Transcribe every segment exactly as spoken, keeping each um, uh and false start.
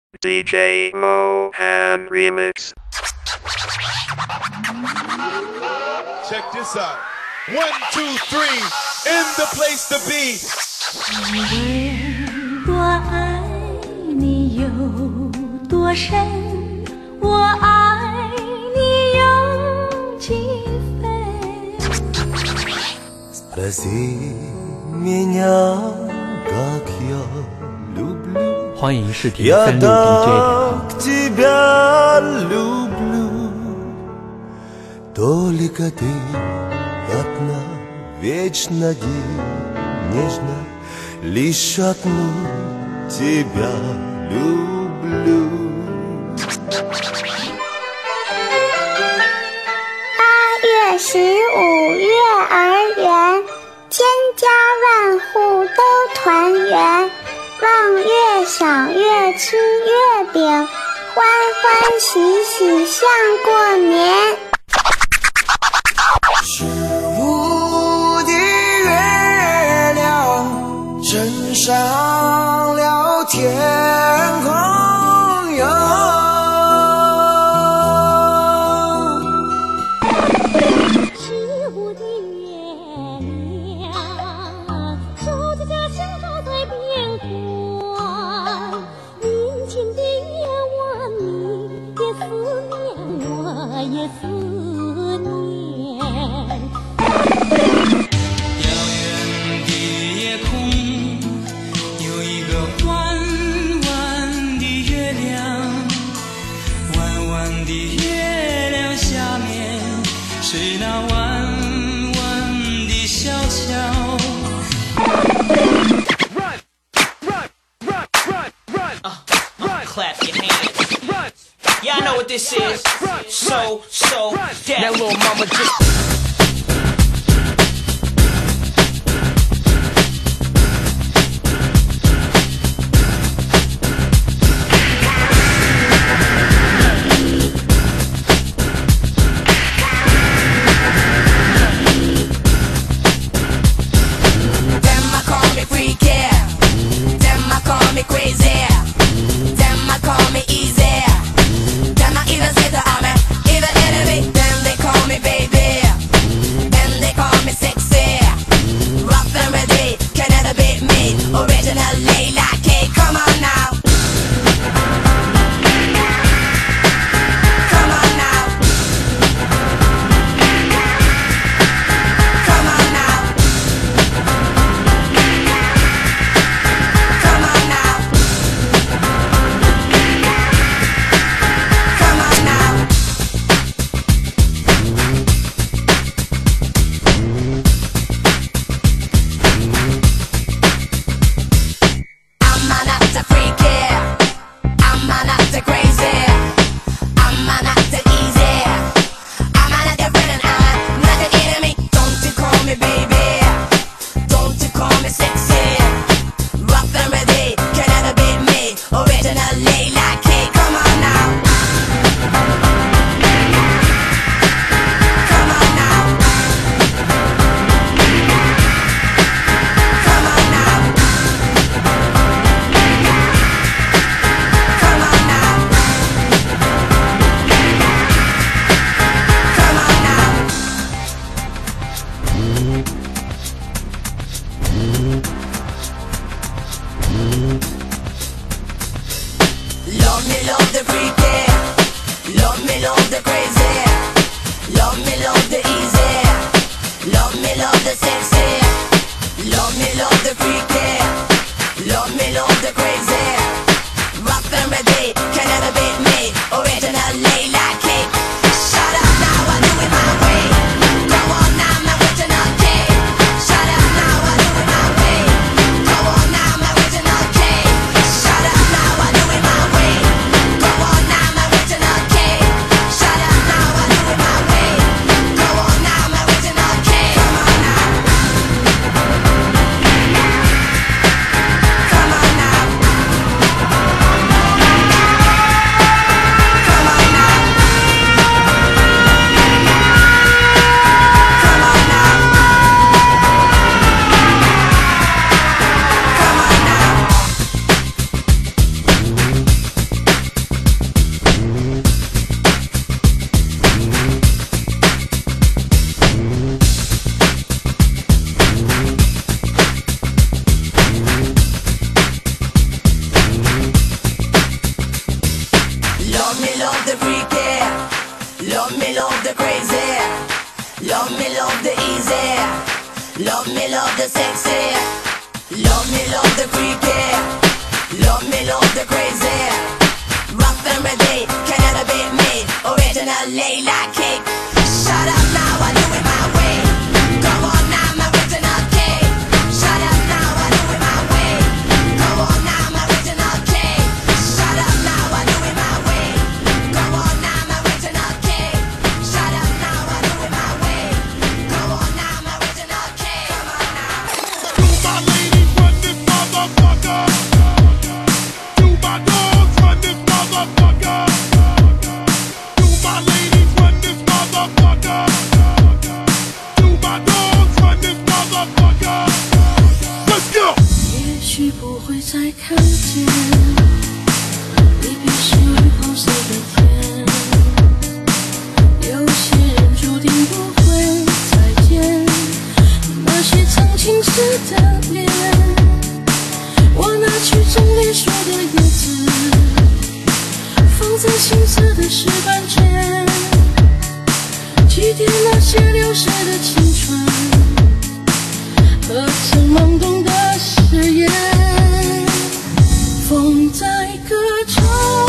D J Mohan Remix. Check this out. One, two, three, in the place to be. 我爱你有多深，我爱你有几分。 Спроси меня, как я люблю. 欢迎试听 Я 三六 D J так тебя люблю. Только ты одна, вечно и нежно. Лишь одну тебя люблю. 八月十五月儿圆，千家万户都团圆。望月赏月吃月饼，欢欢喜喜像过年。 十五的月亮升上了天空哟。 十五的月亮照在家乡，照在边关。阴晴的夜晚，你也思念，我也思念。 遥远的夜空有一个弯弯的月亮，弯弯的月亮下面是那弯弯的小桥。 Run, run, run, run, run, Uh, uh, clap your hands. run. Y'all know what this is. Run, So, so, run. that That little mama just Them I call me freaky, them I call me crazy, them I call me easy, them I even say the army, even enemy, them they call me baby, them they call me sexy, rough and ready, can never beat me, original Layla K, come on now. Come on now. Come on now. Come on now. Come on now. I'm not the freaky. I'm not the crazy. I'm not the easy. I'm not the friend and I'm not the enemy. Don't you call me baby. Don't you call me sexy. Rough and ready, can never beat me. Original Layla K, come on now. Come on now. Come on now. Come on now. Come on now. Love me, love the freaky. Love me, love the crazy. Love me, love the easy. Love me, love the sexy. Love me, love the freaky. Love me, love the crazy. Rough and ready, can never beat me. Original Layla K. Shut up now, I do it my way. Go on now, my original K. Shut up now, I do it my way. Go on now, my original K. Shut up now, I do it my way. Go on now, my original K. Shut up now, I do it my way. Go on now, my original K. Come on now. Come on now. Love me, love the easy. Love me, love the sexy. Love me, love the freaky. Love me, love the crazy. Rock them ready, cannot beat me. Original lay like cake. Shut up now, I do it my way. Come on now, my original cake. Shut up now, I do it my way. Come on now, my original cake. Shut up now, I do it my way. Come on now, my original cake. Shut up now, I do it my way. Come on now, my original cake. Come on now. To my ladies, run this motherfucker. To my dogs, run this motherfucker. To my ladies, run this motherfucker. To my dogs, run this motherfucker. Let's go. 也许不会再看见离别时雨红色的天，有些人注定不会再见，那些曾青涩的脸，我拿去种梨树的叶子，放在青涩的石板前，祭奠那些流逝的青春和曾懵懂的誓言。风在歌唱，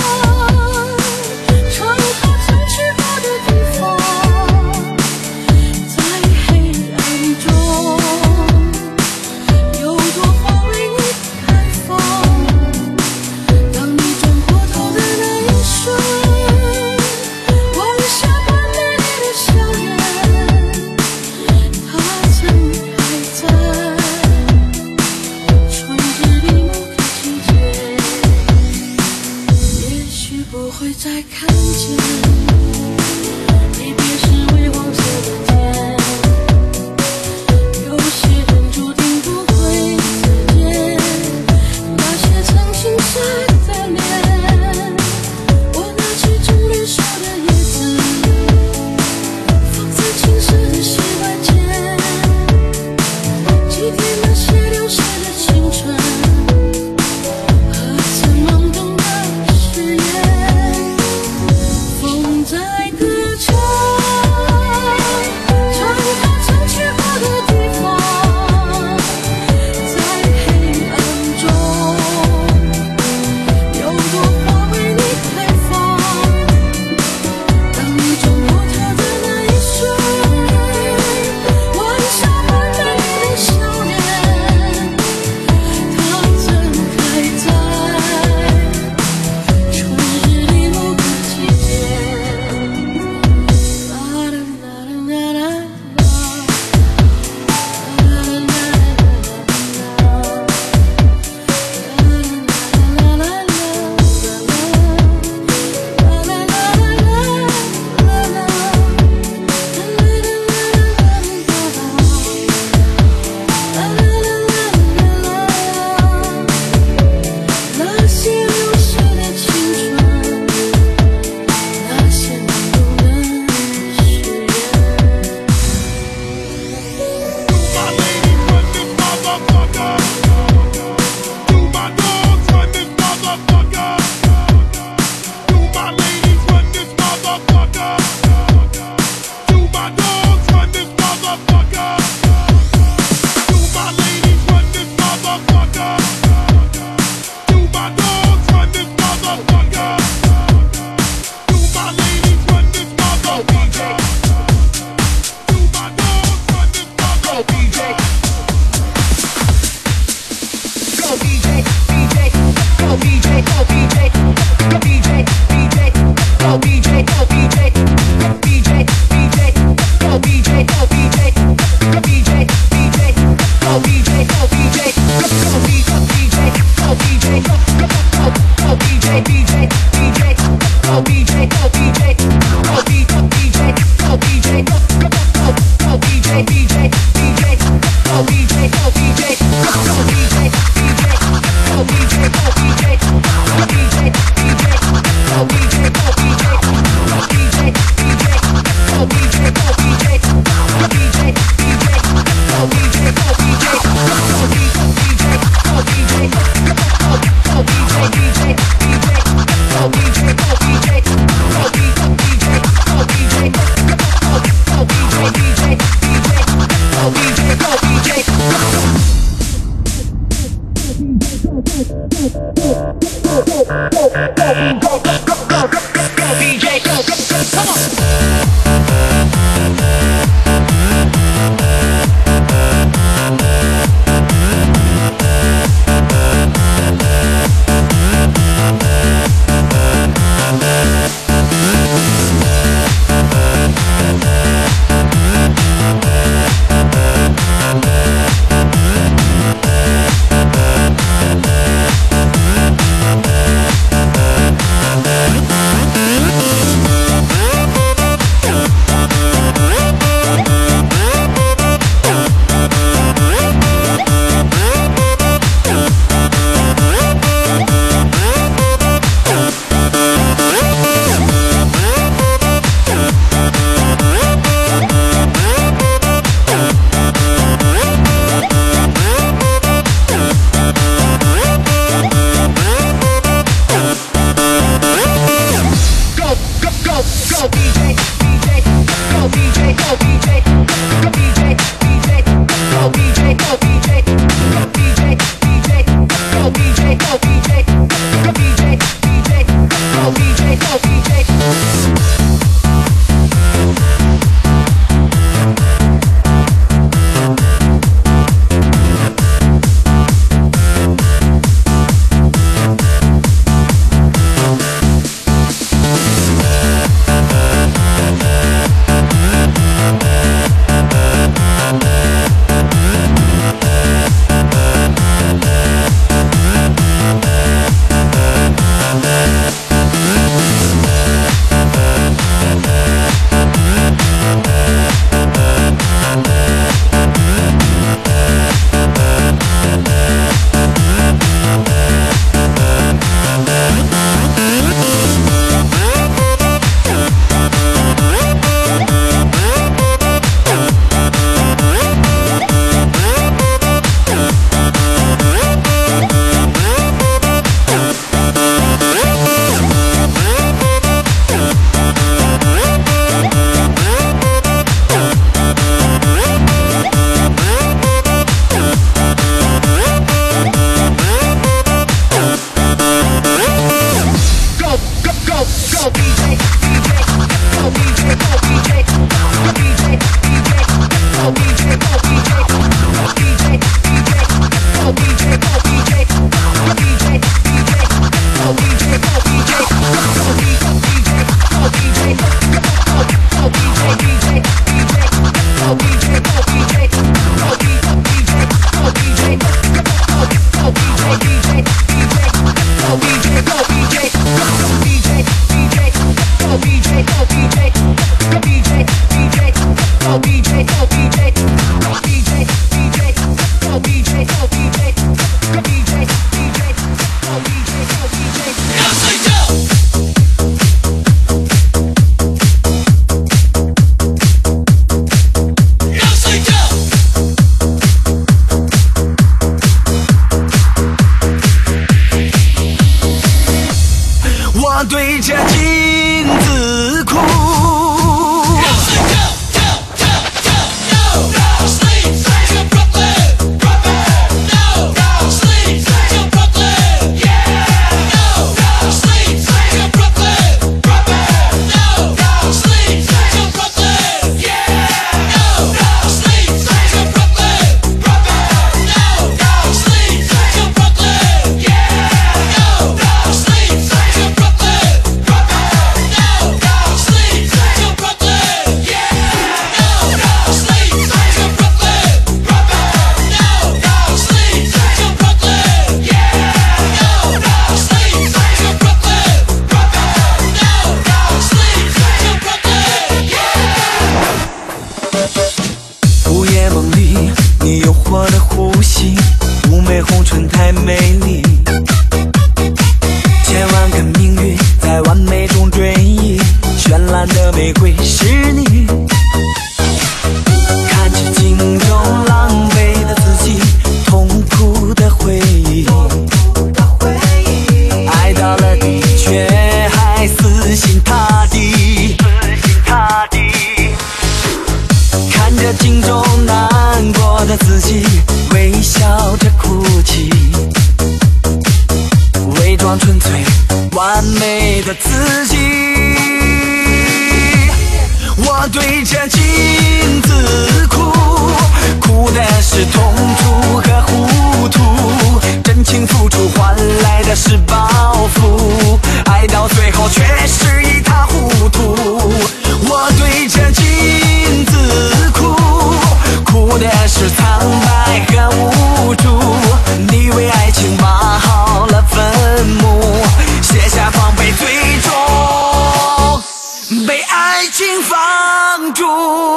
唱它曾去过的地方，在黑暗中有朵花为你开放。当你转过头的那一瞬，望下半美丽的笑颜，它曾开在春日里某个季节。也许不会再看见离别时微黄色的天，有些人注定不会再见，那些曾青涩的脸，我拿起种绿树的叶子，放在青涩的石板前，祭奠那些流逝的青春和曾懵懂的誓言。风在歌唱， 对着镜子哭。 Sleep, 纯粹完美的自己。我对着镜子哭，哭的是痛楚和糊涂，真情付出换来的是报复，爱到最后却是一塌糊涂。我对着镜子哭，哭的是苍白和无助，你为爱情挖好了坟墓，卸下防备，最终被爱情放逐。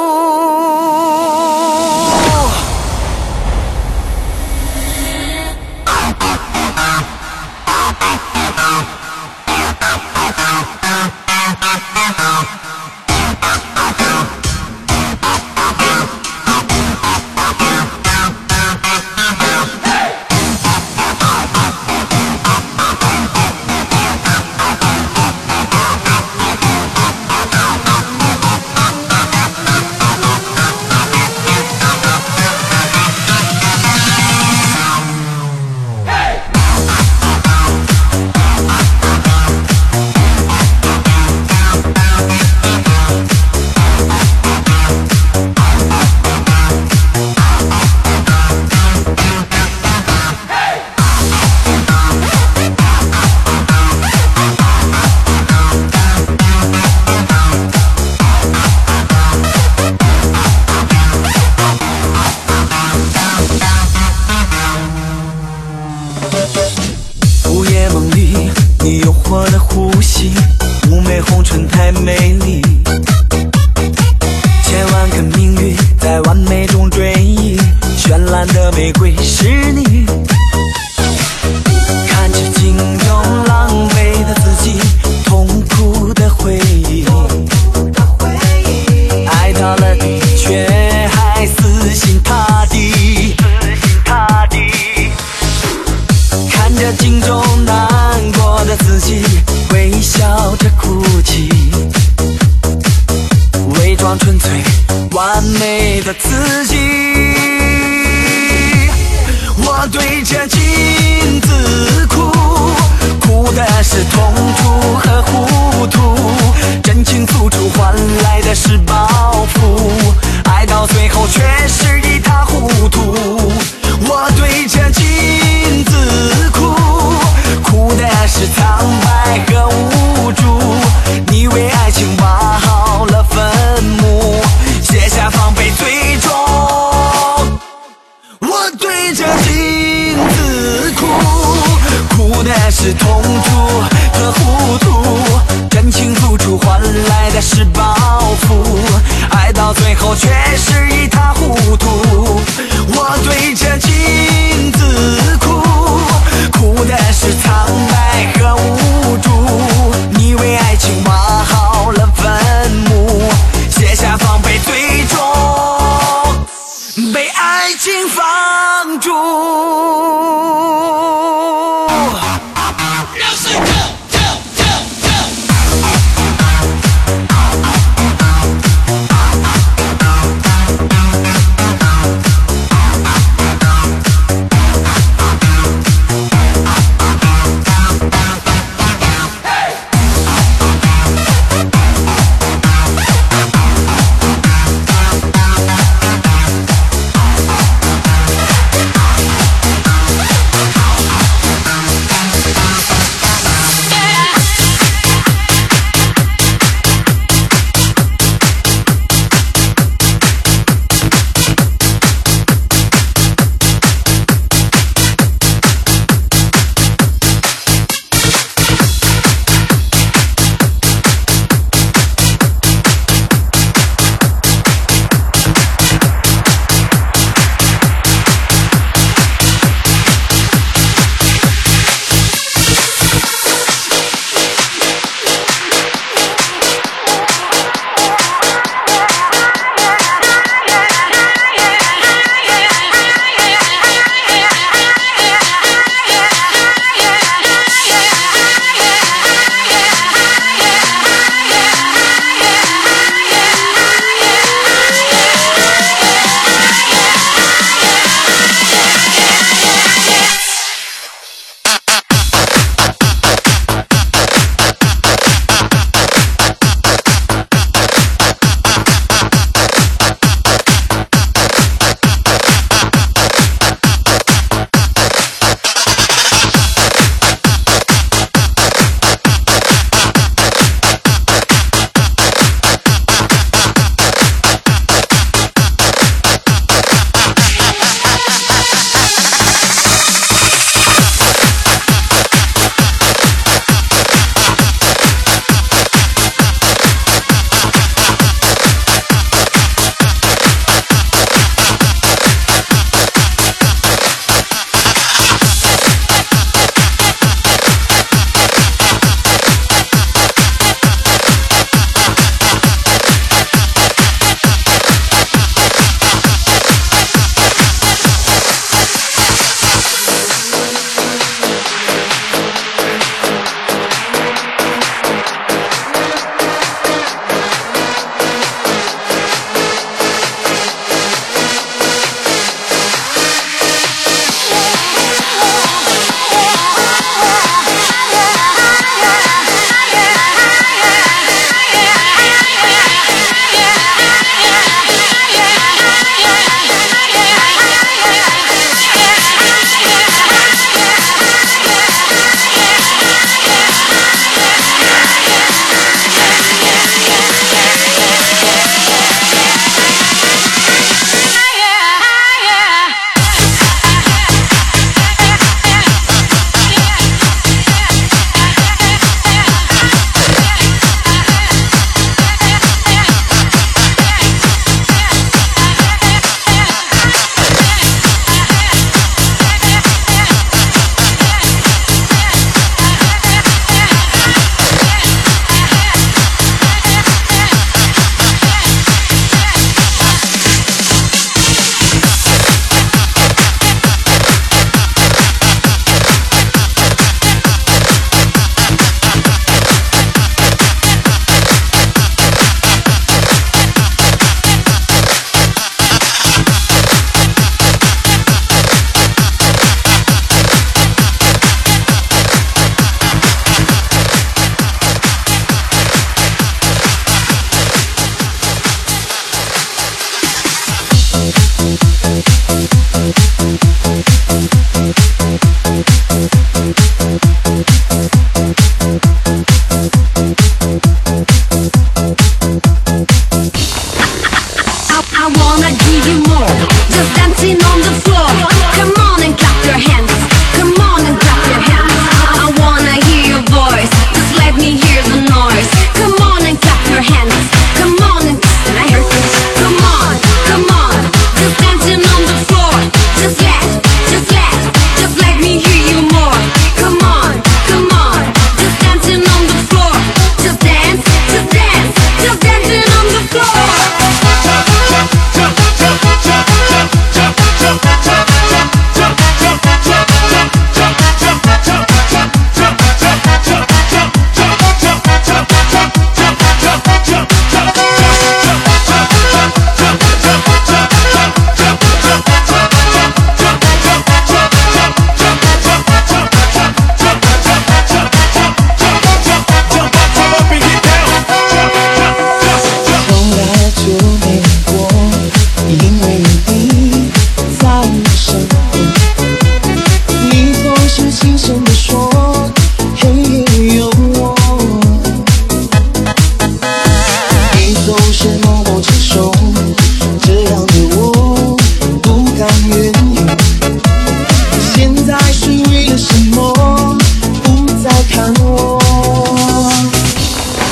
午夜梦里，你诱惑的呼吸，妩媚红唇太美丽，千万个命运在完美中追忆，绚烂的玫瑰是你。看着镜中狼狈的自己，痛苦的回忆，爱到了底却还死心塌地，看着镜中难过的自己，微笑着哭泣，伪装纯粹完美的自己。我对着镜子哭，哭的是痛楚和糊涂，真情付出换来的是报复，爱到最后却是一塌糊涂。我对着镜子哭，哭的是苍白和无助，你为爱情挖好了坟墓，卸下防备，最终我对着镜子哭，哭的是痛楚和糊涂，真情付出换来的是报复，爱到最后却是一塌糊涂。我对着镜子哭，哭的是苍白和无助，你为爱情挖好了坟墓，卸下防备，最终被爱情放逐。 Now say go!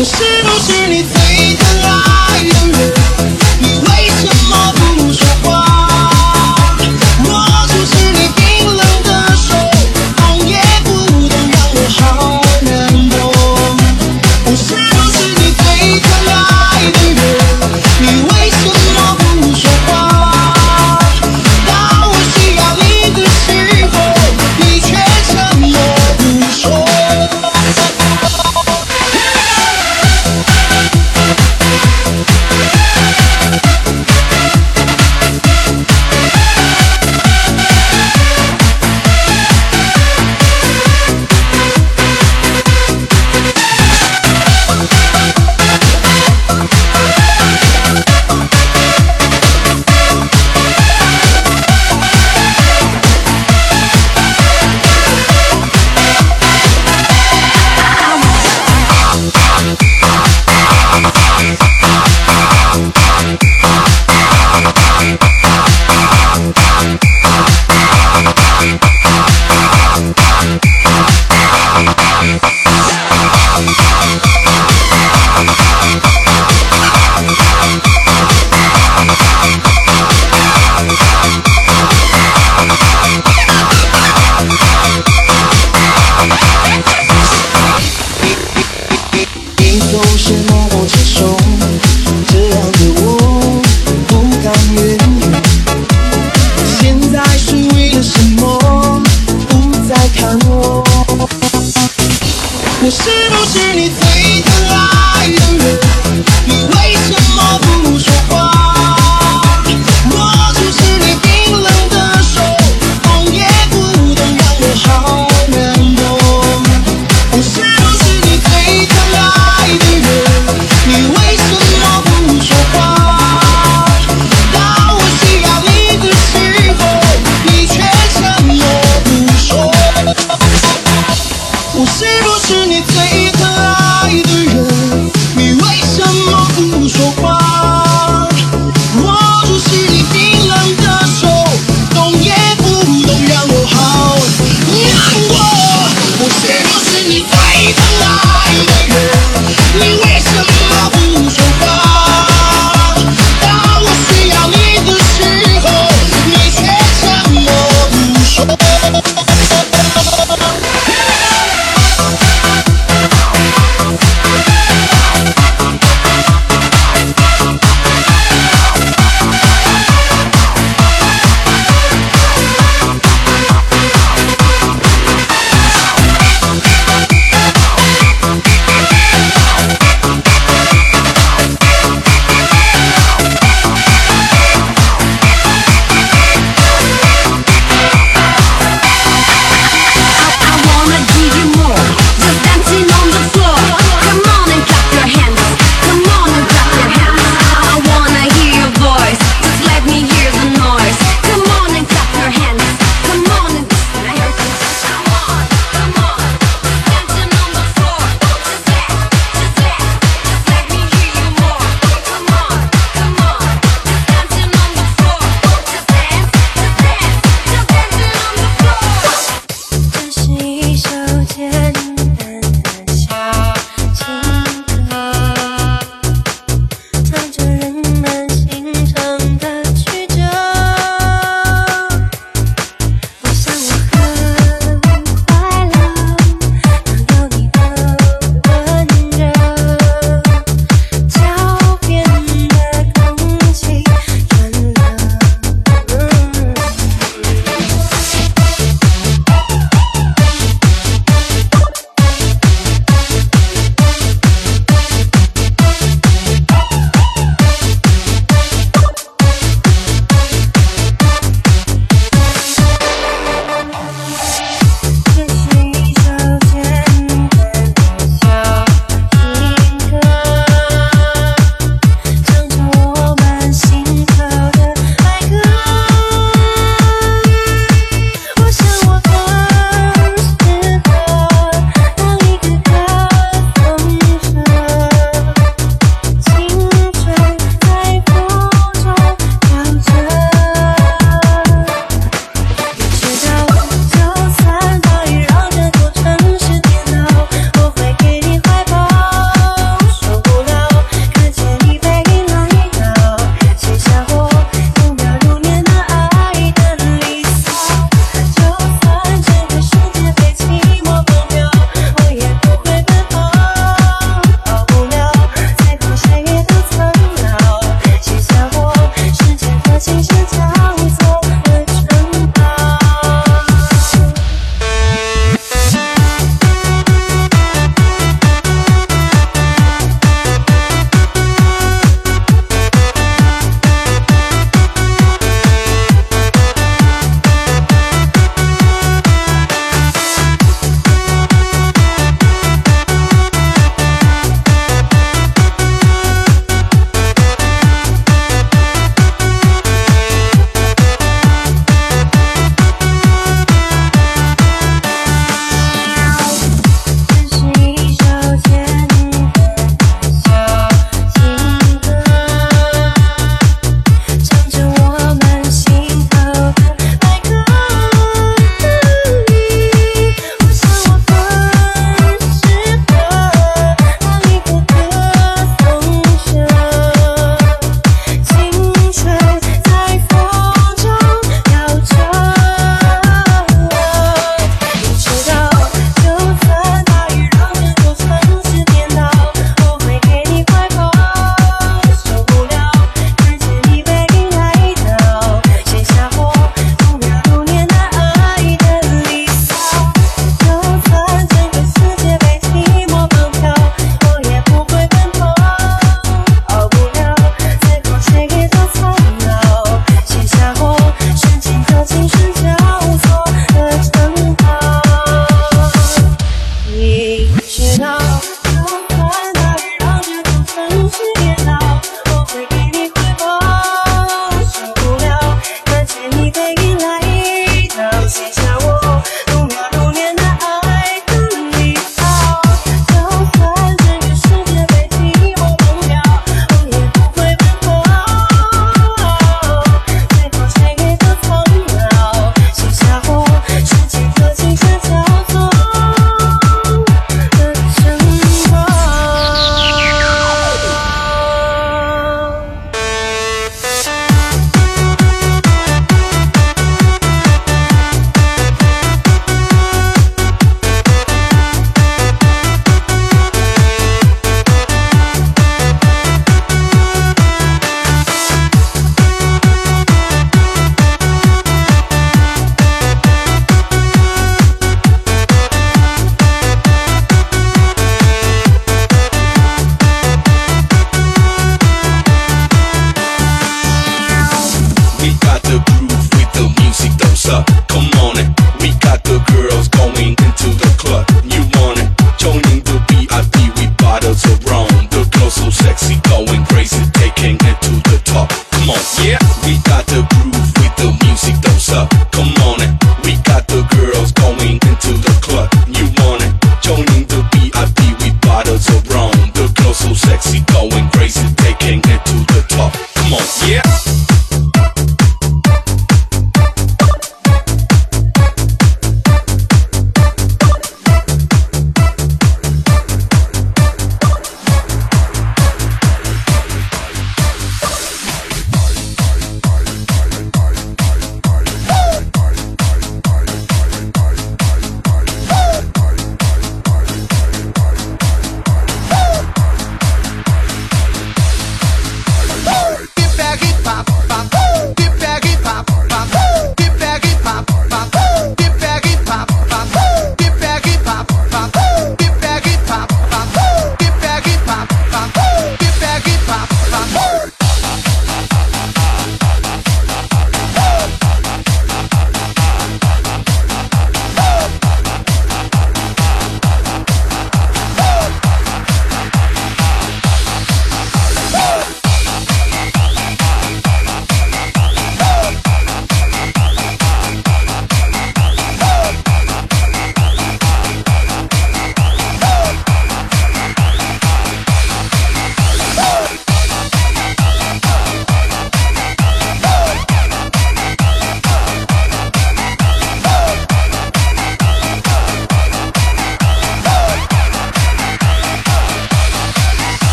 我是不是你最疼爱的人？你为什么不说话？我就是你冰冷的手，动也不动，让我好难过。我是不是你最疼爱的人？你为什么不说话？当我需要你的时候，你却沉默不说。你总是默默接受，这样的我不甘愿意。现在是为了什么不再看我？我是不是你最疼爱的人？你为什么不说话？我就是你冰冷的手，动也不动，让我好难过。我是不是你最疼爱的人？你为什么不说话？当我需要你的时候，你却沉默不说。我是不是你最疼爱的人？你为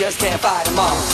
just can't fight them all.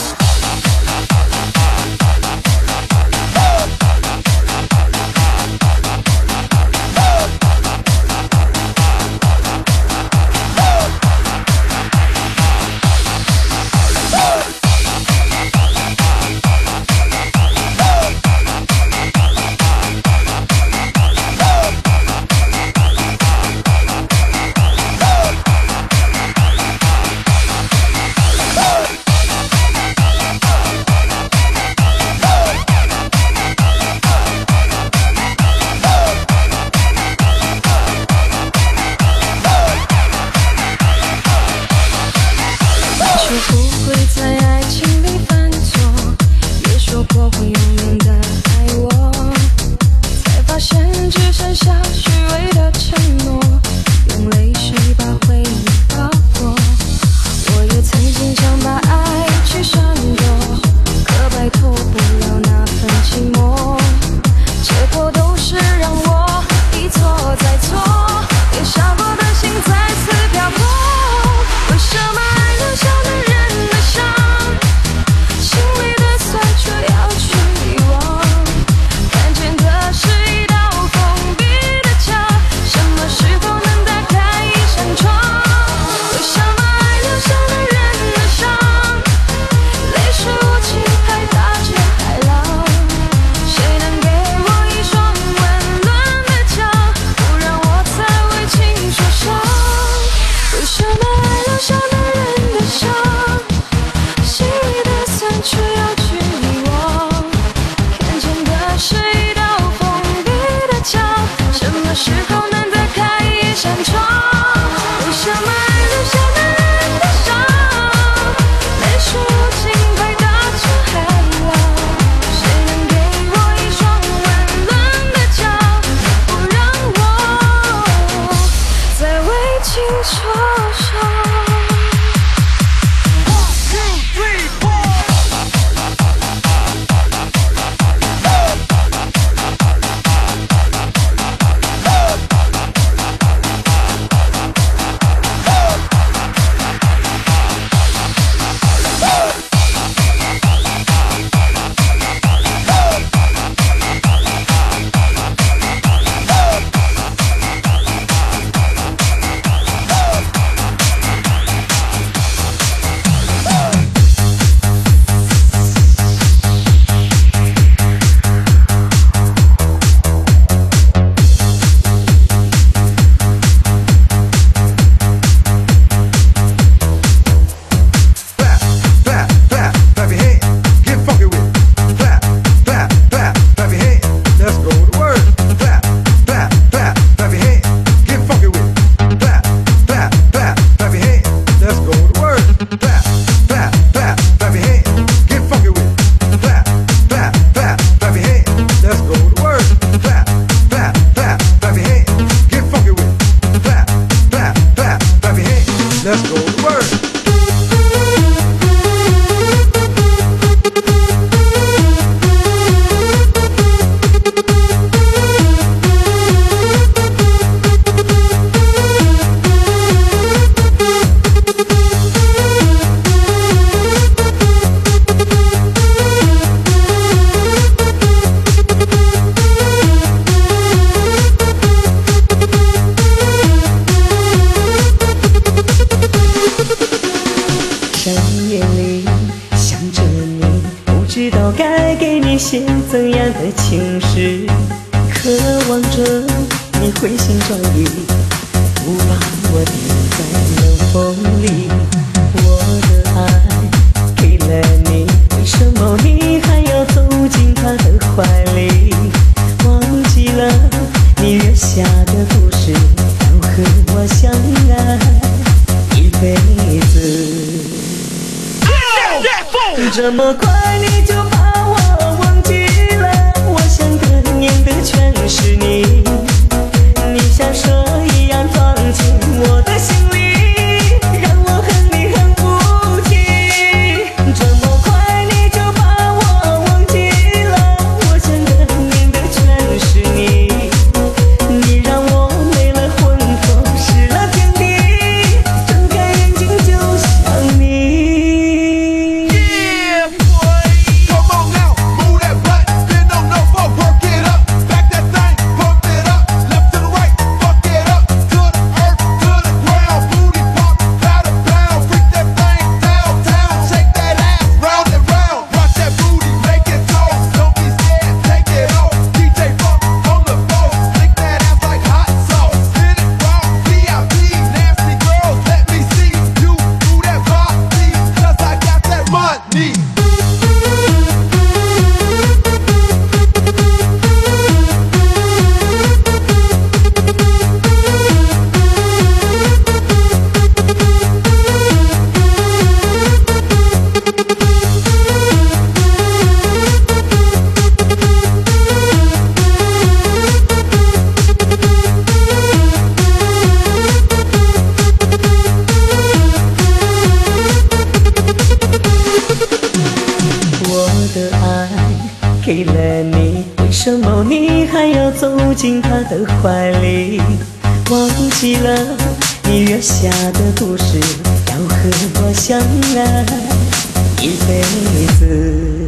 后你还要走进他的怀里，忘记了你约下的故事，要和我相爱一辈子。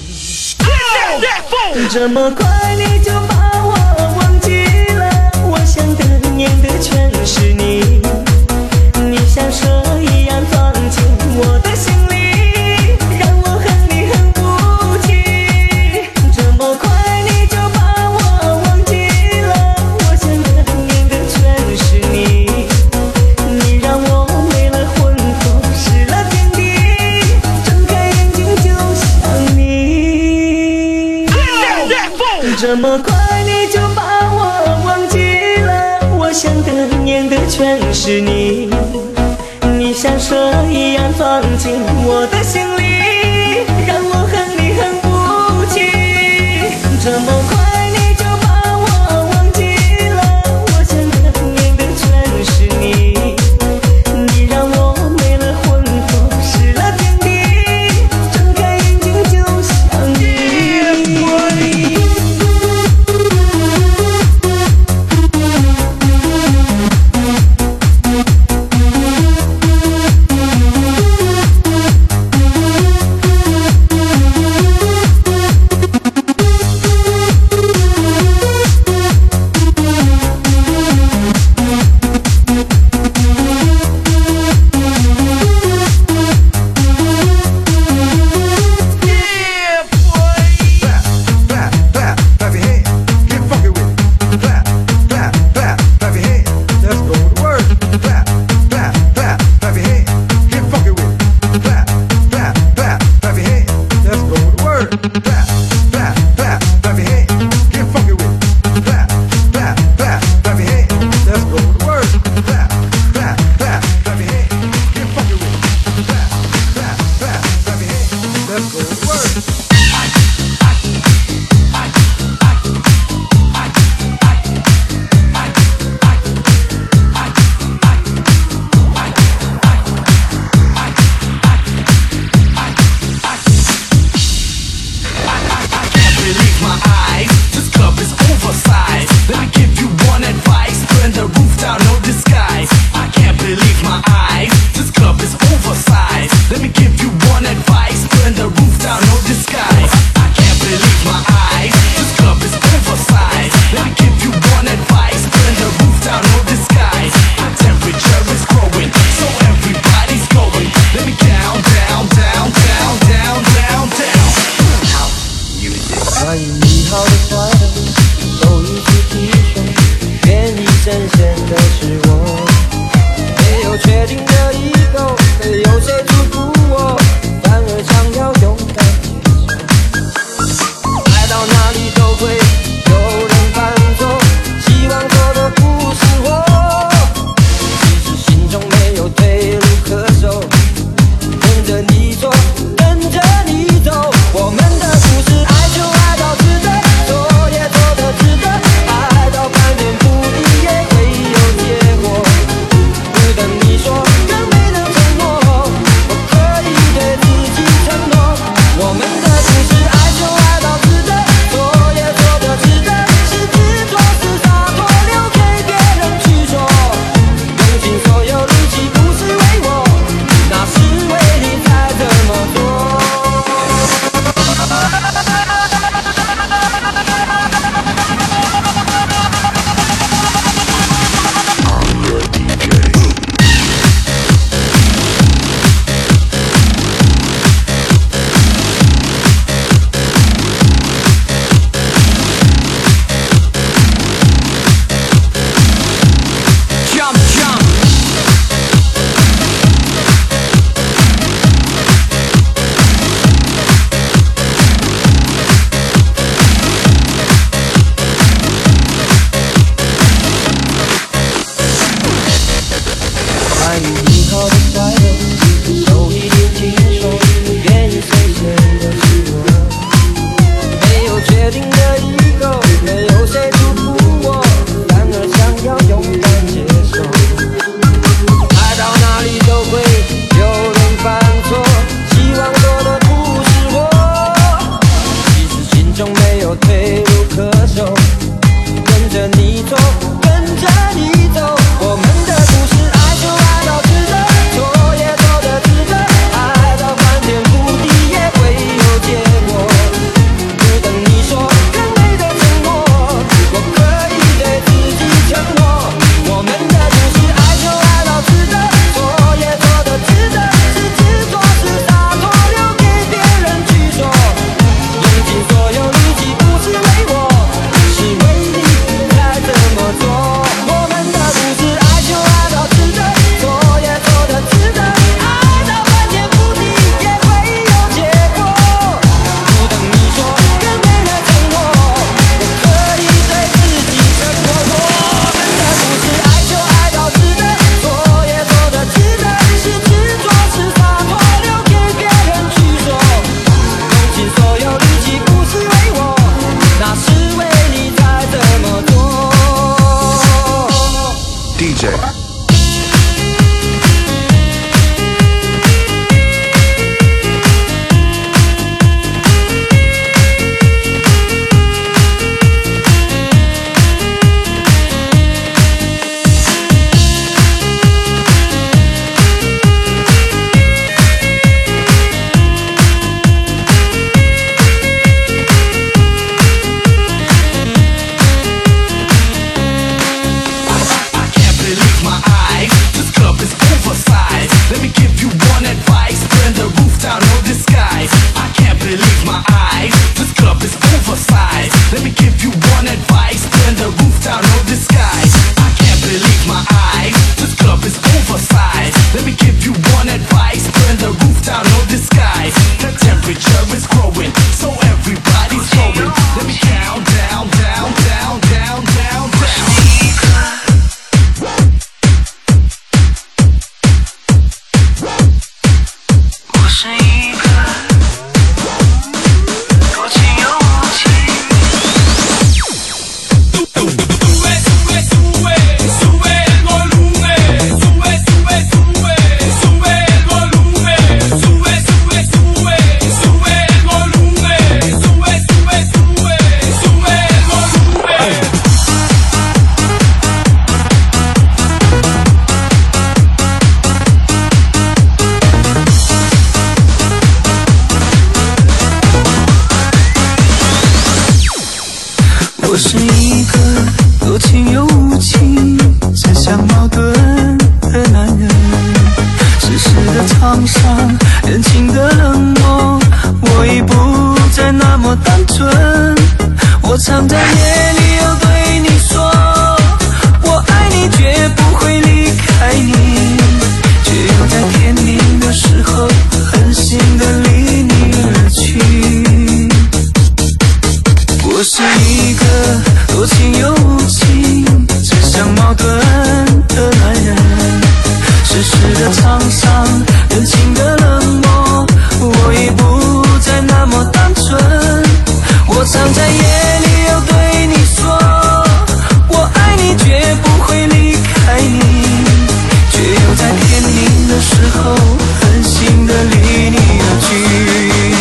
这么快你就把我忘记了，我想的念的全是你，你像蛇一样钻进我的心里，让我恨你恨不起。这么快你就把我忘记了，我想的念的全是你，你让我没了魂魄，失了天地，睁开眼睛就想你。这么快你就把我忘记了，我想的念的全是你，你像蛇一样钻进我的心里，让我恨你恨不起。这么快你就把我忘记了，我想的念的全是你，你让我没了魂魄，失了天地，睁开眼睛就想你。 结果。 我是一个有情有无情，只想矛盾的男人。世事的沧桑，人情的冷漠，我已不再那么单纯。我常在夜里又对你说，我爱你，绝不会离开你，却又在天明的时候狠心的离你而去。我是一个多情又无情，只想矛盾的男人。世事的沧桑，人情的冷漠，我已不再那么单纯。我常在夜里又对你说，我爱你，绝不会离开你，却又在天明的时候狠心的离你而去。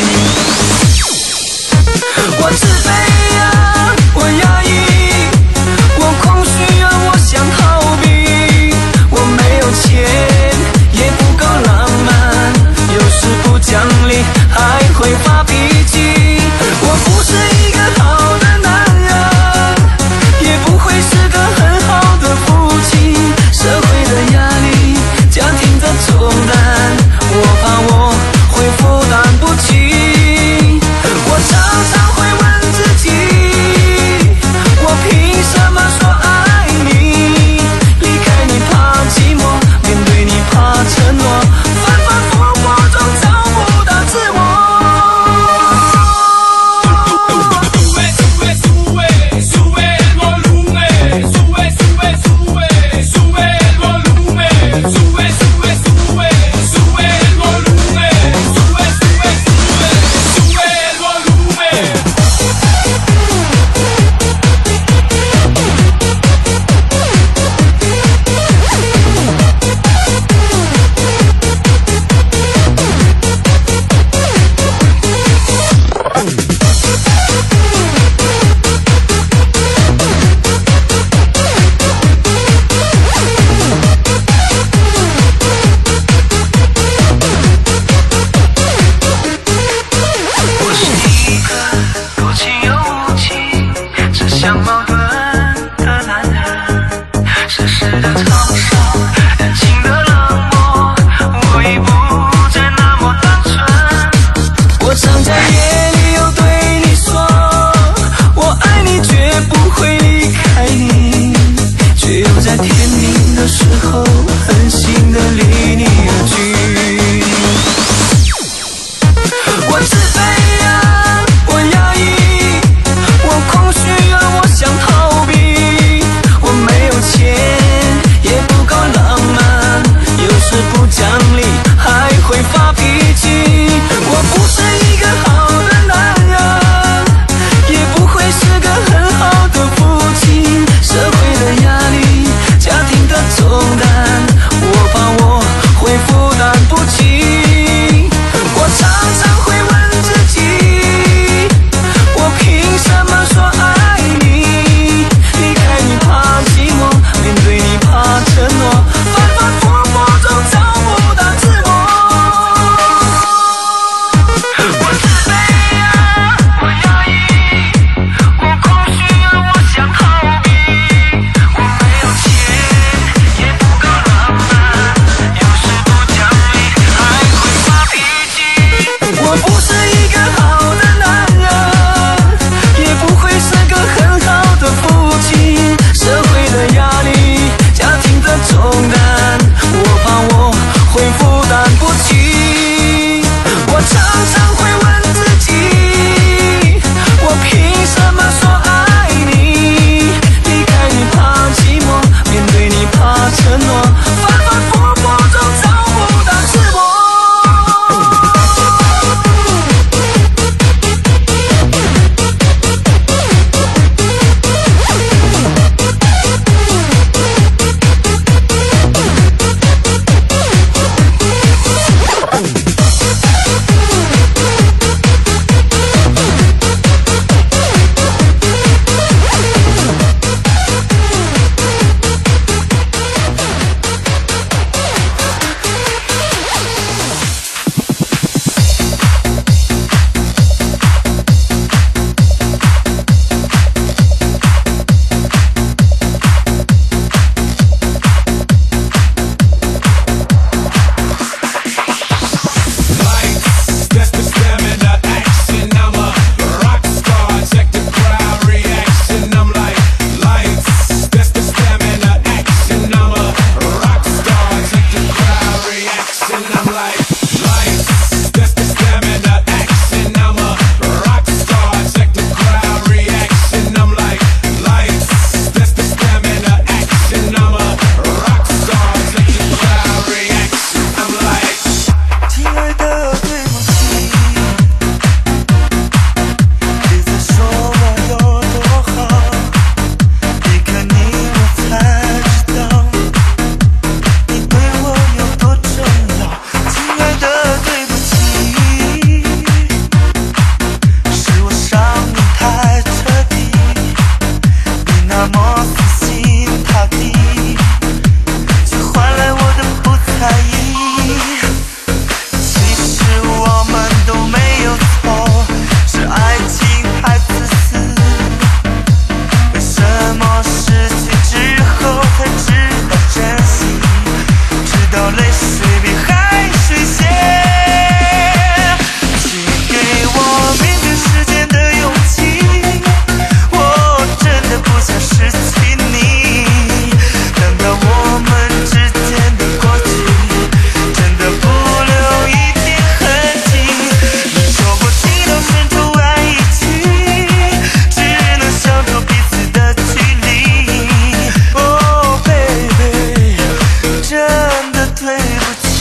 我自卑啊，我压抑，我空虚啊，我想逃避。我没有钱，也不够浪漫，有时不讲理，还会发脾气。我不是一个好的男人，也不会是个很好的父亲。社会的压力，家庭的重担，我怕我会负担不起。我常常会问自己，我凭什么说爱你？离开你怕寂寞，面对你怕承诺，反反复复中找不到自我。我自卑啊，我压抑，我空虚啊，我想那么死心塌地，却换来我的不在意。其实我们都没有错，是爱情太自私。为什么失去之后才知道珍惜，直到泪水比海水咸。请给我面对时间的勇气，我真的不想失去你。难道我们之间的过去真的不留一点痕迹？你说过情到深处爱已去，只能享受彼此的距离。Oh baby， 真的对不起。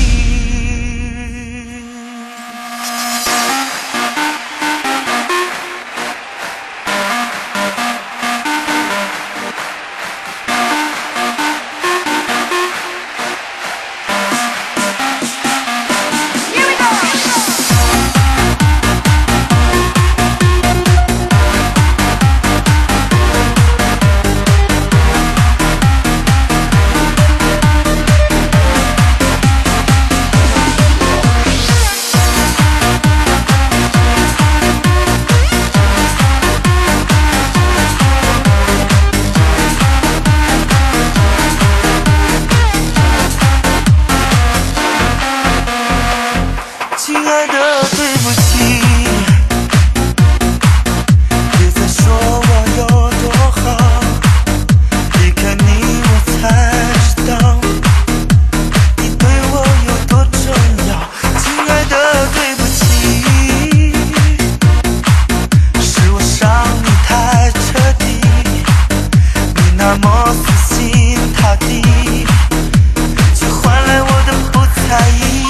亲爱的，对不起，别再说我有多好，离开你我才知道你对我有多重要。亲爱的，对不起，是我伤你太彻底，你那么死心塌地，却换来我的不在意。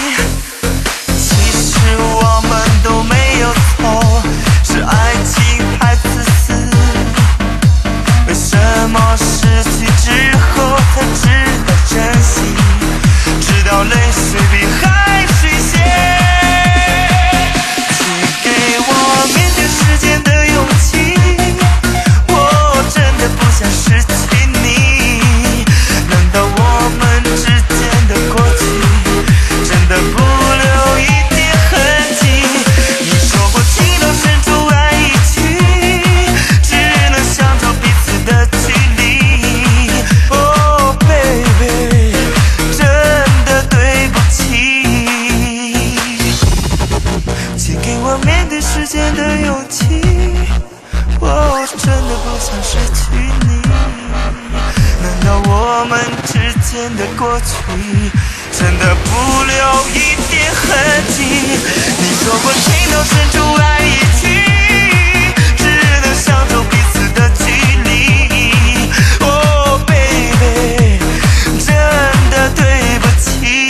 我们都没有错，是爱情太自私。为什么失去之后才知道珍惜，直到泪水比海水咸？请给我面对时间的勇气，我真的不想失去你。难道我们之间的过去真的不留一点痕迹？你说过情到深处爱已去，只能享受彼此的距离。Oh baby， 真的对不起，请给我面对时间的勇气，我真的不想失去你。难道我们之间的过去真的不留一点痕迹？你说过情到深处爱已去，只能享受彼此的距离。Oh baby， 真的对不起。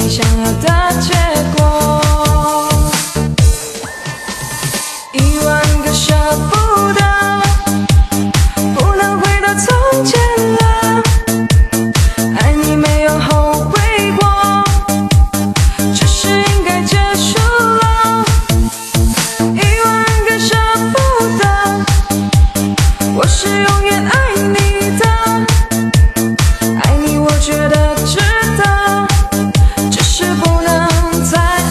你想要的结果。一万个舍不得，不能回到从前了。爱你没有后悔过，只是应该结束了。一万个舍不得，我是永远爱你的。爱你我觉得值得，只是不能再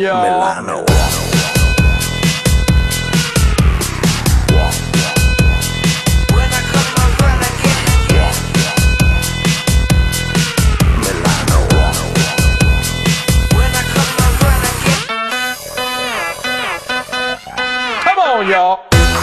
Milano. Come on, y'all.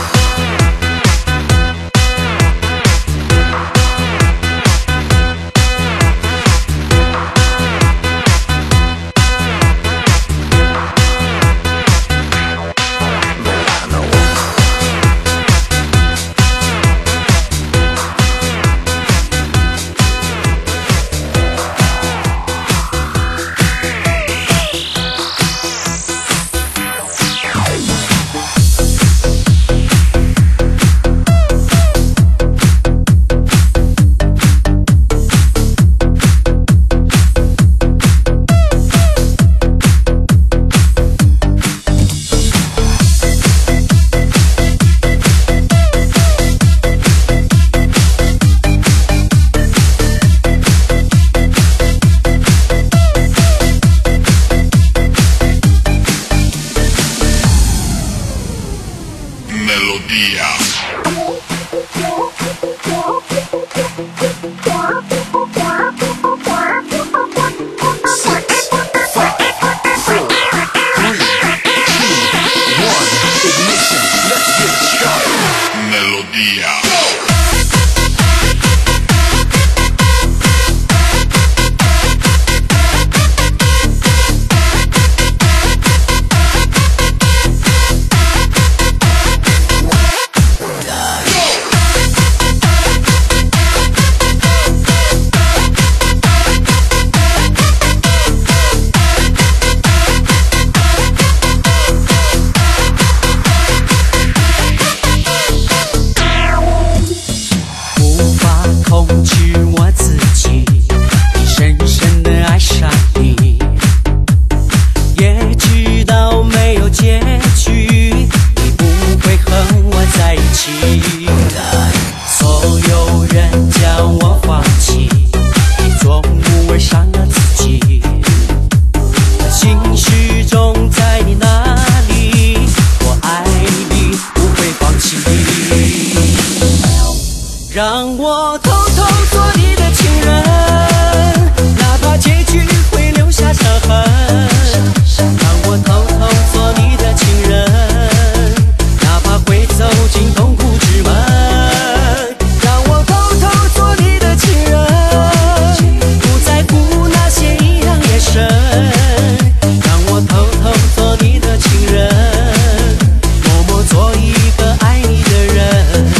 让我偷偷做你的情人，哪怕结局会留下伤痕。让我偷偷做你的情人，哪怕会走进痛苦之门。让我偷偷做你的情人，不在乎那些异样眼神。让我偷偷做你的情人，默默做一个爱你的人。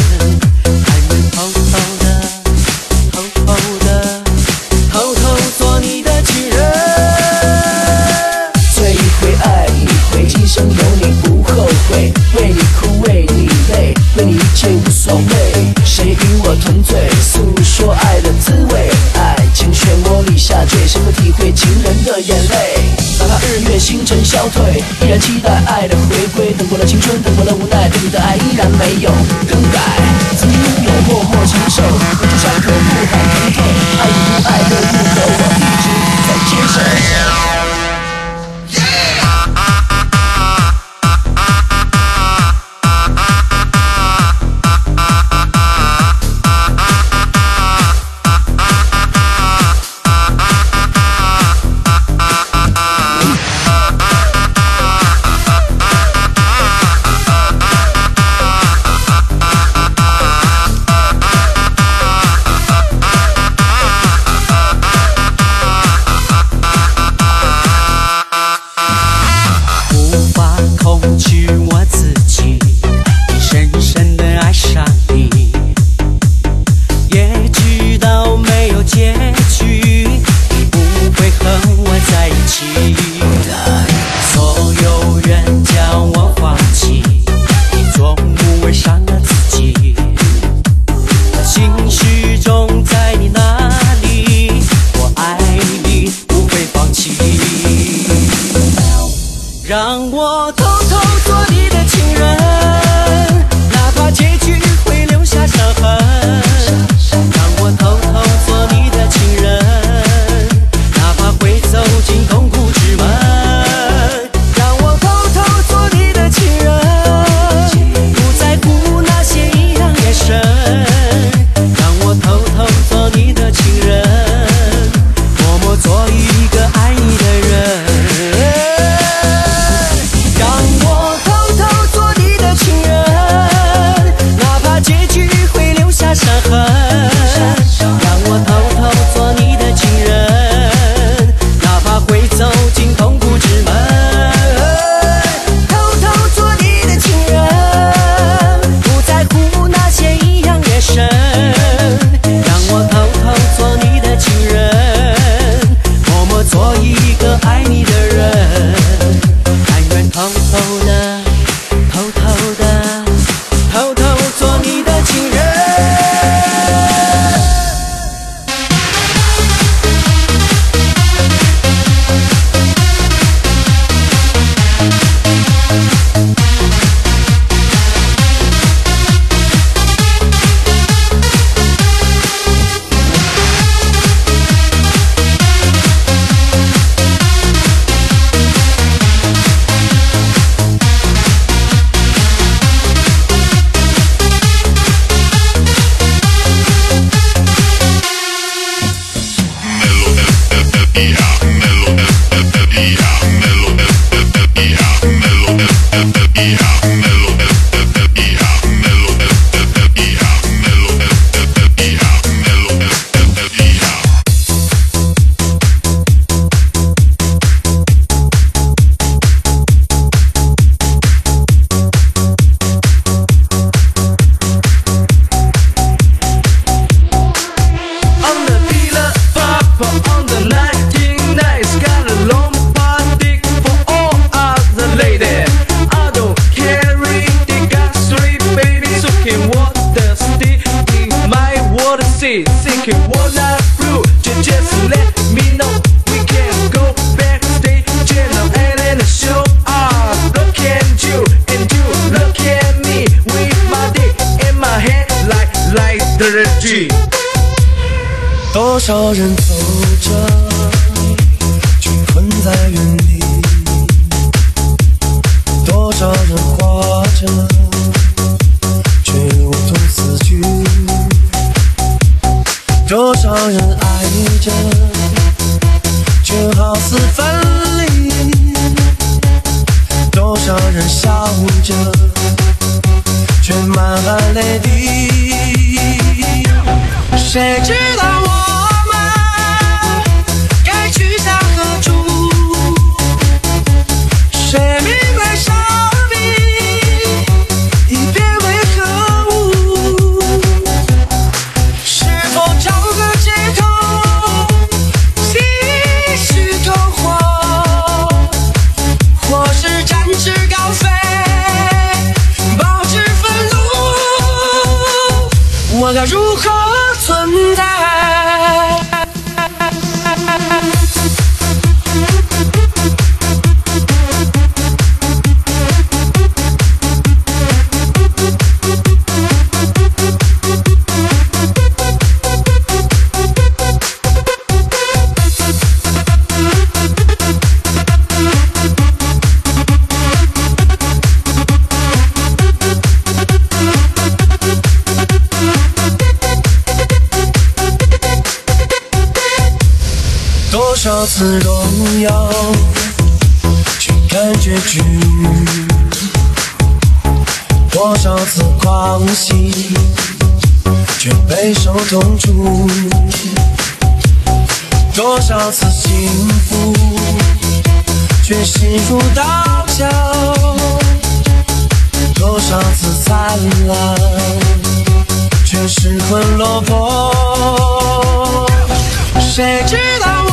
为你哭，为你累，为你一切无所谓。谁与我同醉，诉说爱的滋味。爱情漩涡里下坠，深刻体会情人的眼泪。哪怕日月星辰消退，依然期待爱的回归。等过了青春，等过了无奈，对你的爱依然没有更改。曾经拥有，默默承受，不知伤口不喊疼痛。爱与不爱的不可，我一直在接受。 让我偷偷做你的情人，哪怕结局会留下伤痕。让我偷偷做你的情人，哪怕会走进痛苦之门。 一个爱你的人，但愿偷偷的偷偷的偷偷做你的情人。 多少人走着，却困在原地；多少人活着，却无从死去；多少人爱着，却好似分离；多少人笑着，却满含泪滴。谁知道我们该去向何处？谁明白生命已变为何物？是否找个借口继续苟活，或是展翅高飞，保持愤怒？我该如何存在？多少次荣耀，却感觉屈辱；多少次狂喜，却备受痛楚；多少次幸福，却心如刀绞；多少次灿烂，却失魂落魄。谁知道我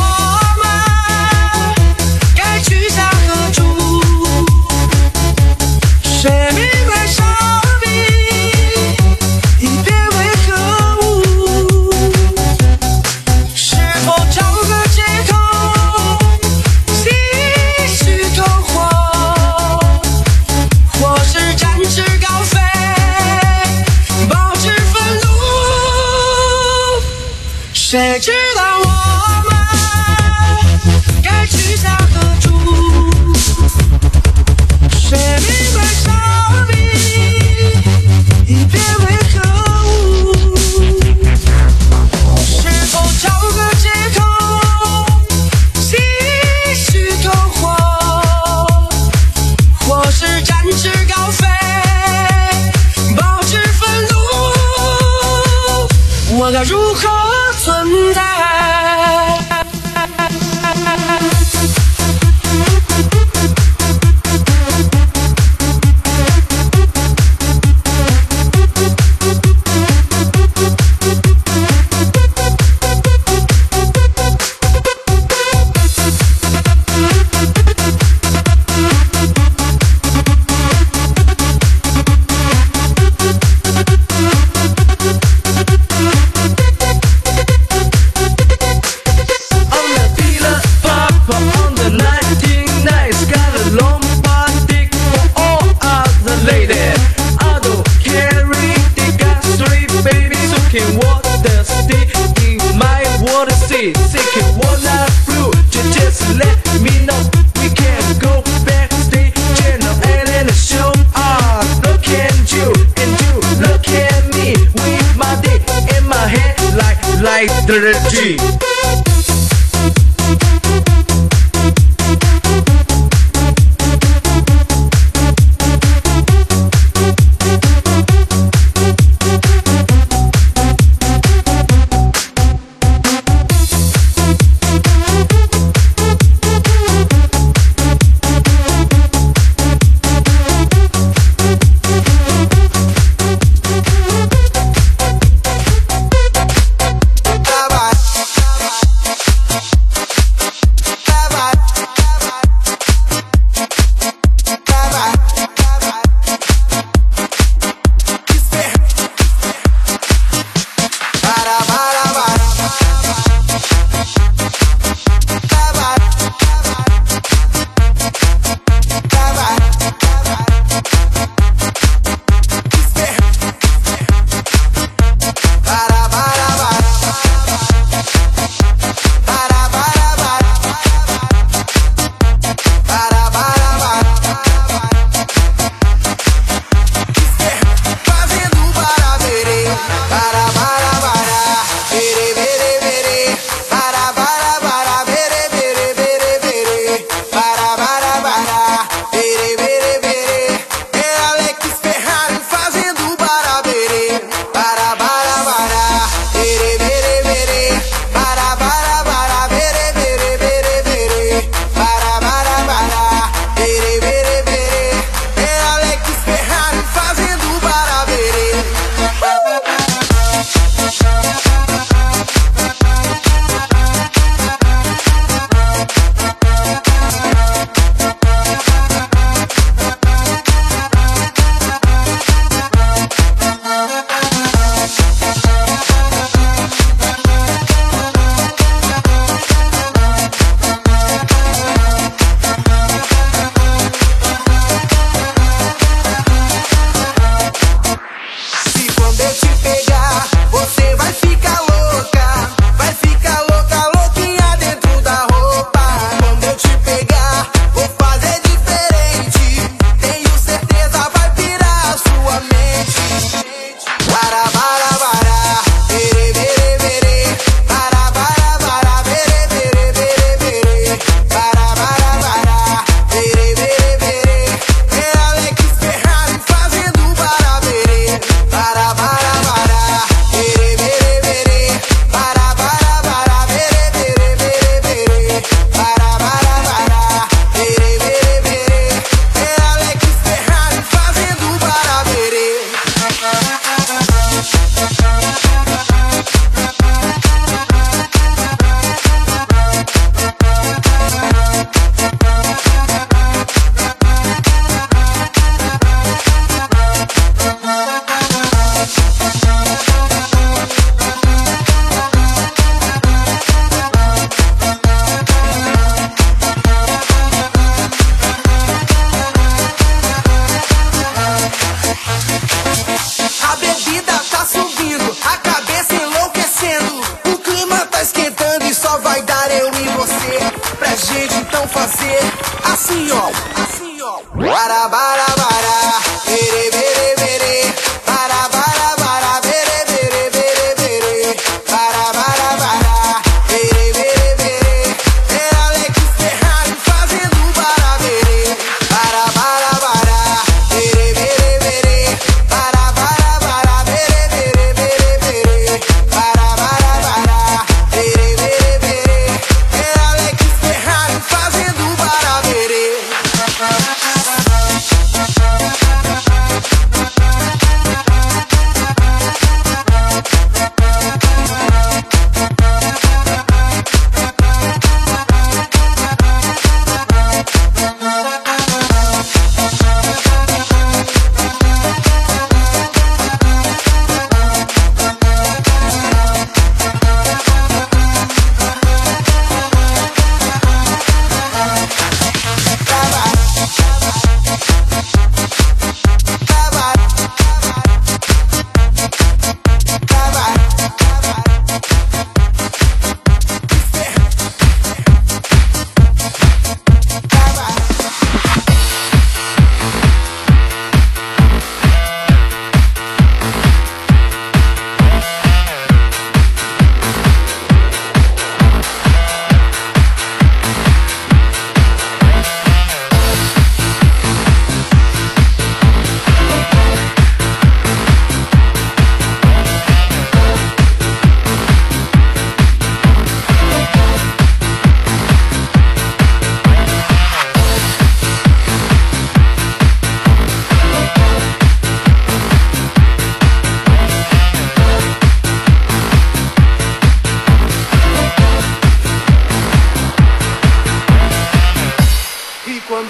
谁明白生命已变为何物？是否找个借口继续苟活，或是展翅高飞，保持愤怒？谁知道我们 Energy.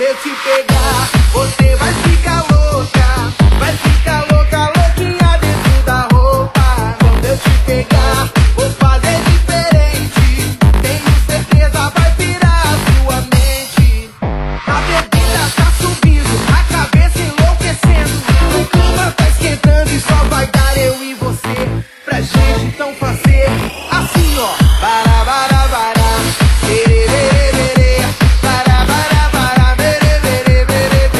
eu te pegar, você vai ficar louca, vai ficar louca, louquinha dentro da roupa. Quando eu te pegar, vou fazer diferente, tenho certeza vai virar a sua mente. A bebida tá subindo, a cabeça enlouquecendo, o clima tá esquentando e só vai dar eu e você pra gente então fazer assim, ó. Bara, bara, bara, berê, berê, berê, bara, bara, bara, berê, berê, berê, berê.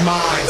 mine.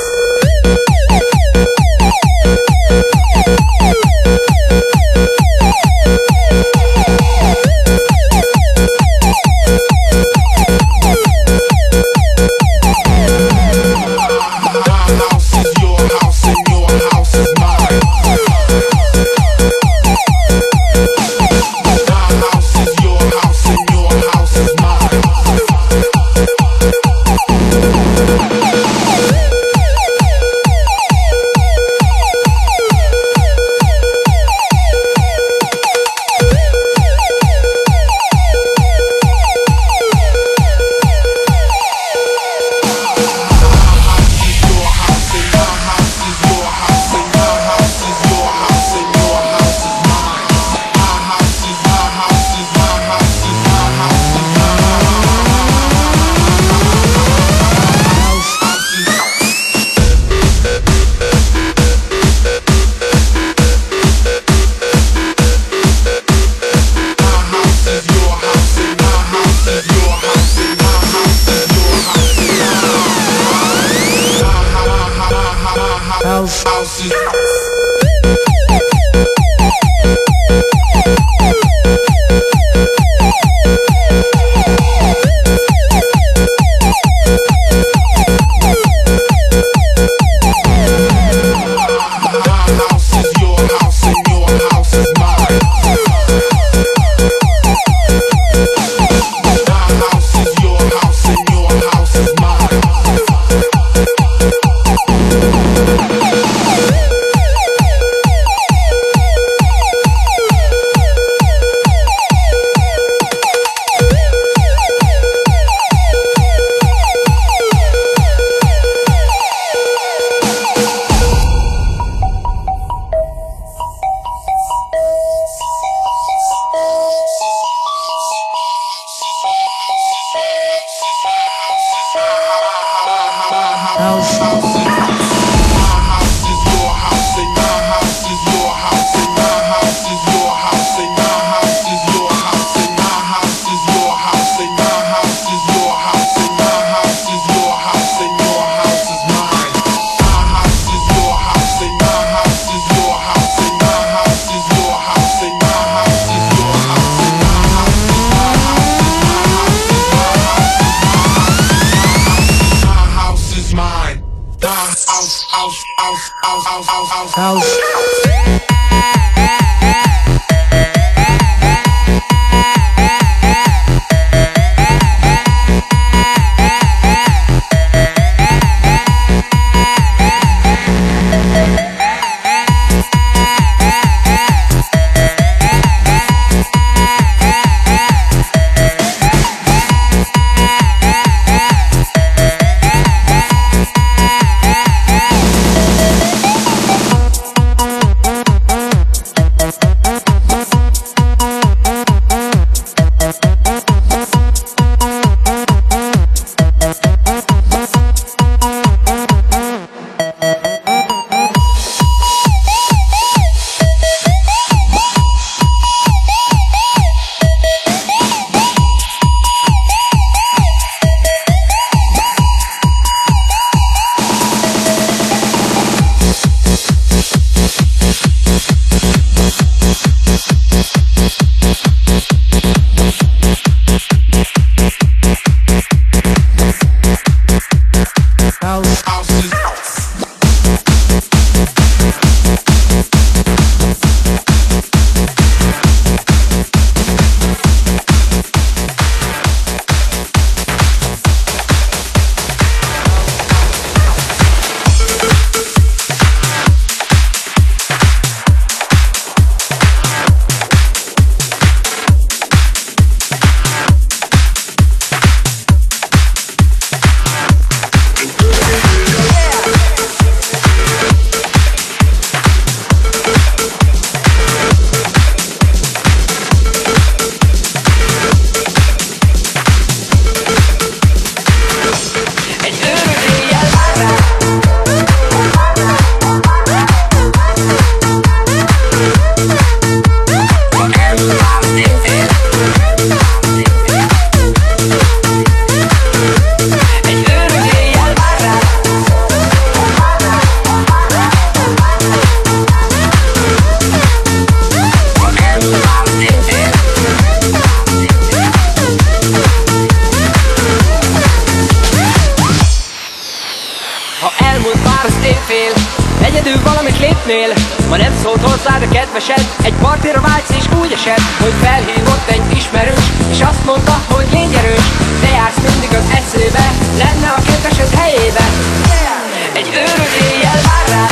Vár az éjfél, egyedül valamit lépnél. Ma nem szólt hozzád a kedvesed, egy partira vágysz és úgy esett, hogy felhívott egy ismerős, és azt mondta, hogy légy erős. Te jársz mindig az eszébe, lenne a kedvesed helyébe. Egy őrült éjjel vár rád.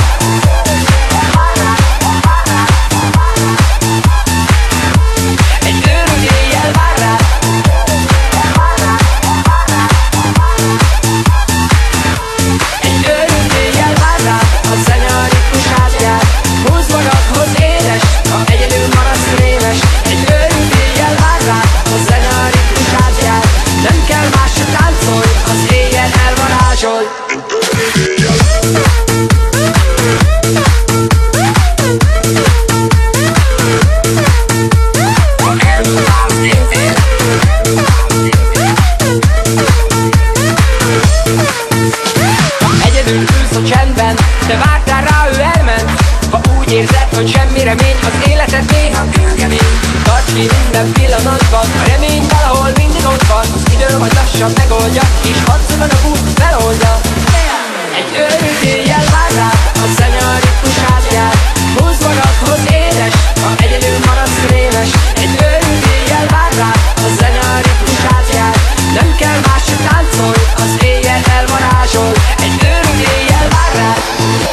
Egy őrült éjjel vár rád. Egy őrült éjjel vár rád. A zene a ritmusát jár. Húzd magadhoz édes, ha egyedül maradsz rémes. Egy őrült éjjel vár rád. A zene a ritmusát jár. Nem kell másra táncolj, az éjjel elvarázsol. Egyedül ülsz a csendben, te vártál rá, ő elment. Ha úgy érzed, hogy semmi remény, az életed néha kőkemény. Tarts ki minden pillanatban, a remény valahol mindig ott van. Az idő majd lassan megoldja, és harcolod a út feloldja. Egy őrült éjjel vár rád, a zene a ritmusát jár. Húzd magadhoz édes, ha egyedül maradsz rémes. Egy őrült éjjel vár rád, a zene a ritmusát jár. Nem kell másra táncolj, az éjjel elvarázsol. Egy őrült éjjel vár rád.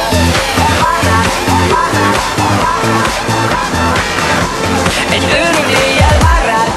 Egy őrült éjjel vár rád.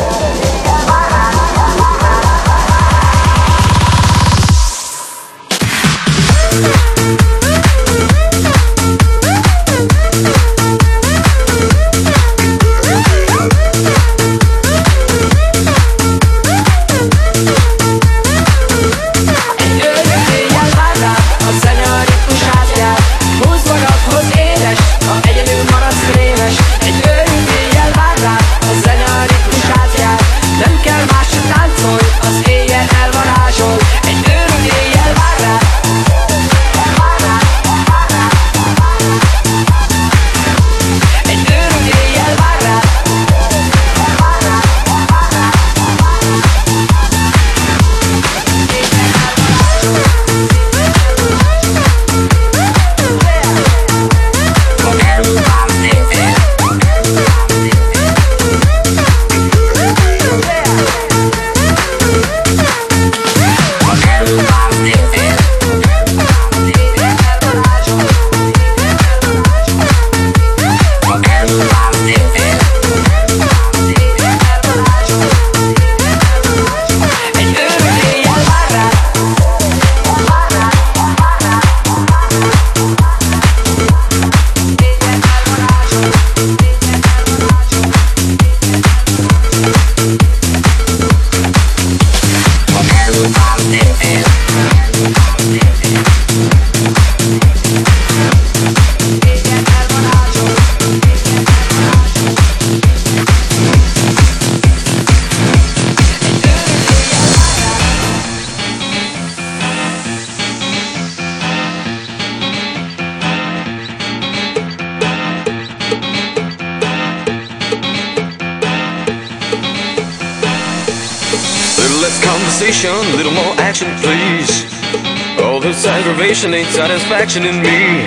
A little more action, please. All this aggravation ain't satisfaction in me.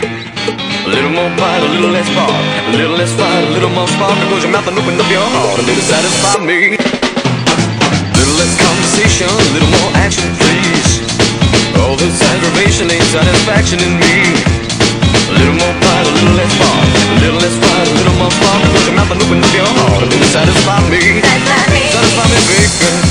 A little more bite, a little less bark, a little less fight, a little more spark. Close your mouth and open up your heart, a little satisfy me. A little less conversation, a little more action, please. All this aggravation ain't satisfaction in me. A little more bite, a little less bark, a little less fight, a little more spark. Close your mouth and open up your heart, a little satisfy me. Satisfy me, satisfy me, baby.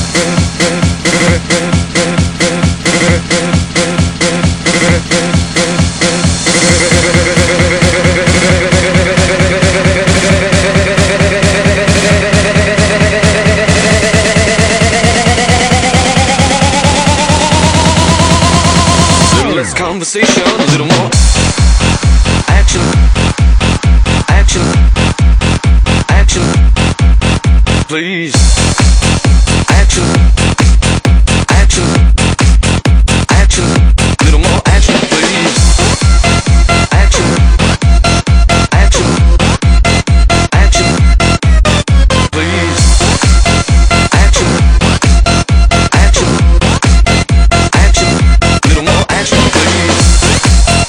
Conversation, a little more action, action, action, please. Action, action, action, a little more action, please. Action, action, action, please. Action, action, action, a little more action, please.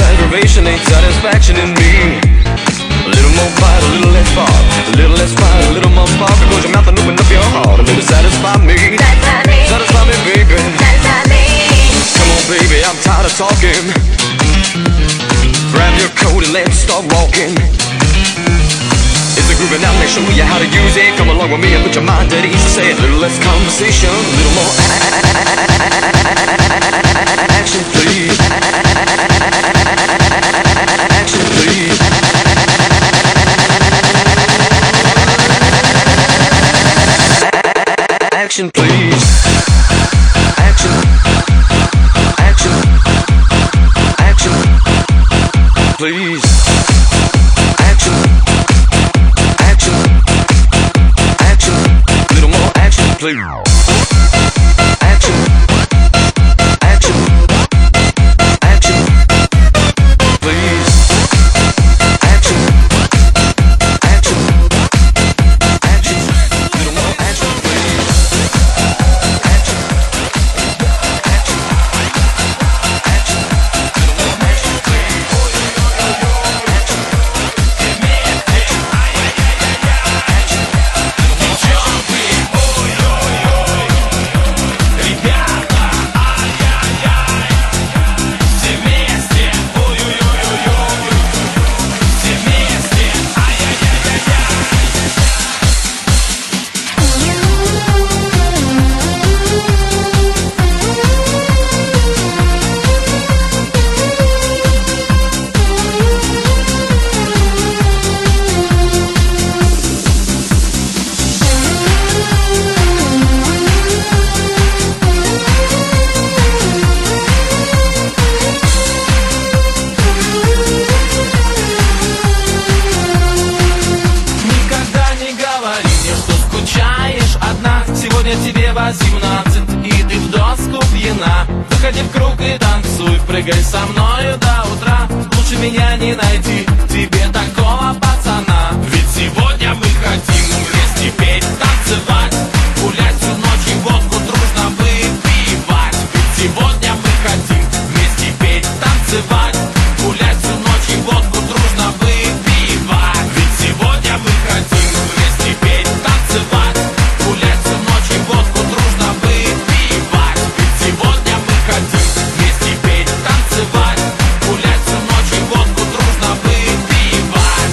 aggravation ain't satisfaction in me. A little more bite, a little less fart, a little less fight, a little more spark. Close your mouth and open up your heart a little. Satisfy me, satisfy me, satisfy me, baby, satisfy me. Come on, baby, I'm tired of talking. Grab your coat and let's start walking. It's a groove and now let's show you how to use it. Come along with me and put your mind at ease. Say a little less conversation, a little more action, please. Action, please. Action, please. Action. Action. Action. Please. Action. Action. Action. A little more action, please. Action. Action. Action. Please. Action. Action. Action. A little more action, please. Action. Action. Action. A little more action, please. Никогда не говори мне, что скучаешь одна. Сегодня тебе восемнадцать, и ты в доску пьяна. Выходи в круг и танцуй, прыгай со мною до утра. Лучше меня не найти, тебе такого пацана. Ведь сегодня мы хотим вместе петь, танцевать, гулять всю ночь и водку дружно выпивать. Ведь сегодня мы хотим вместе петь, танцевать, гулять всю ночь и водку дружно выпивать. Ведь сегодня мы хотим вместе петь, танцевать, гулять всю ночь и водку дружно выпивать. Ведь сегодня мы хотим вместе петь, танцевать, гулять всю ночь и водку дружно выпивать.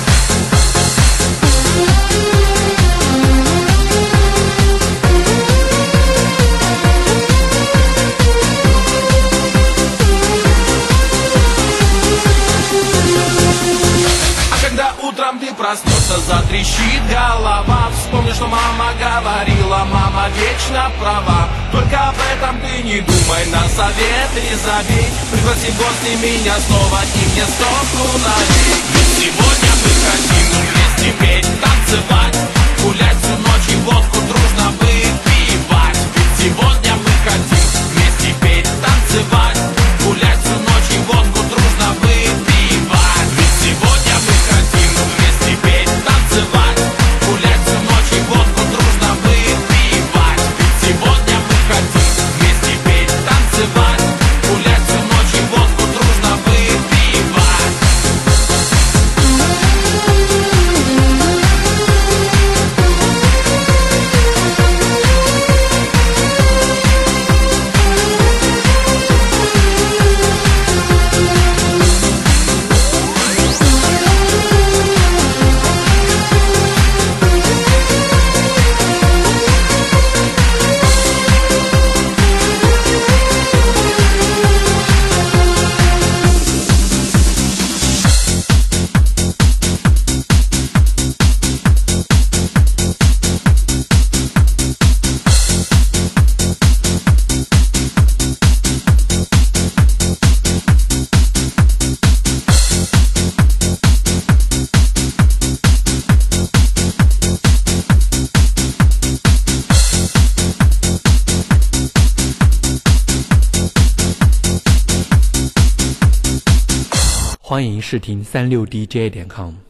А когда утром ты проснешься, затрещит голова. Вспомни, что мама говорила, мама вечно права. Только об этом ты не думай, на совет не забей. Пригласи в гости меня снова и мне стопку налей. Ведь сегодня мы хотим вместе петь, танцевать, гулять всю ночь и водку дружно выпивать. Ведь сегодня мы хотим вместе петь, танцевать, гулять всю ночь и водку дружно выпивать. Ведь сегодня мы хотим вместе петь, танцевать, гулять всю ночь и водку дружно выпивать. Ведь сегодня мы хотим вместе петь, танцевать, гулять всю ночь и водку дружно выпивать. 欢迎试听三六D J 点 com。